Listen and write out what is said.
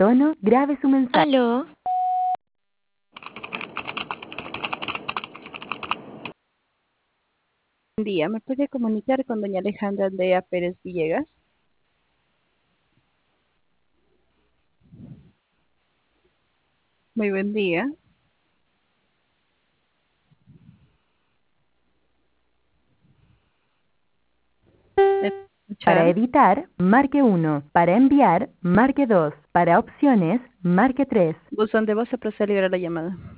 tono, grabe su mensaje. Aló, Buen día, ¿me puede comunicar con doña Alejandra Andrea Pérez Villegas? Muy buen día. ¿Me puede Para escuchar? editar, marque 1. Para enviar, marque 2. Para opciones, marque 3. Buzón de voz se procede a liberar la llamada.